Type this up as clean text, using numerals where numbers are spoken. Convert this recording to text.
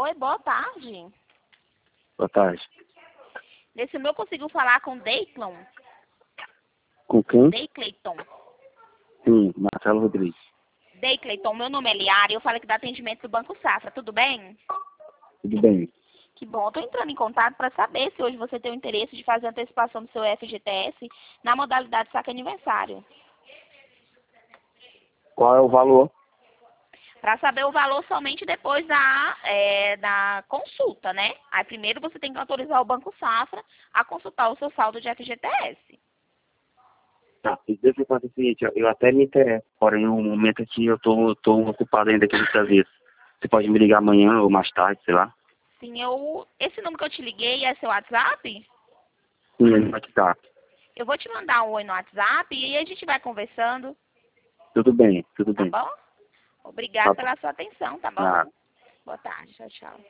Oi, boa tarde. Boa tarde. Nesse meu conseguiu falar com Declan? Com quem? Declayton. Sim, Marcelo Rodrigues. Declayton, meu nome é Liara e eu falo aqui do atendimento do Banco Safra, tudo bem? Tudo bem. Que bom, eu tô entrando em contato para saber se hoje você tem o interesse de fazer a antecipação do seu FGTS na modalidade saque aniversário. Qual é o valor? Para saber o valor somente depois da consulta, né? Aí primeiro você tem que autorizar o Banco Safra a consultar o seu saldo de FGTS. Tá, e deixa eu fazer o seguinte, eu até me interesso, porém no momento aqui eu tô ocupado ainda aqui no serviço. Você pode me ligar amanhã ou mais tarde, sei lá? Sim, esse número que eu te liguei é seu WhatsApp? Sim, no WhatsApp. Eu vou te mandar um oi no WhatsApp e aí a gente vai conversando, Tudo bem, tudo tá bem. bom? Obrigada Tá bom. pela sua atenção, tá bom? Ah, Boa tarde, tchau, tchau.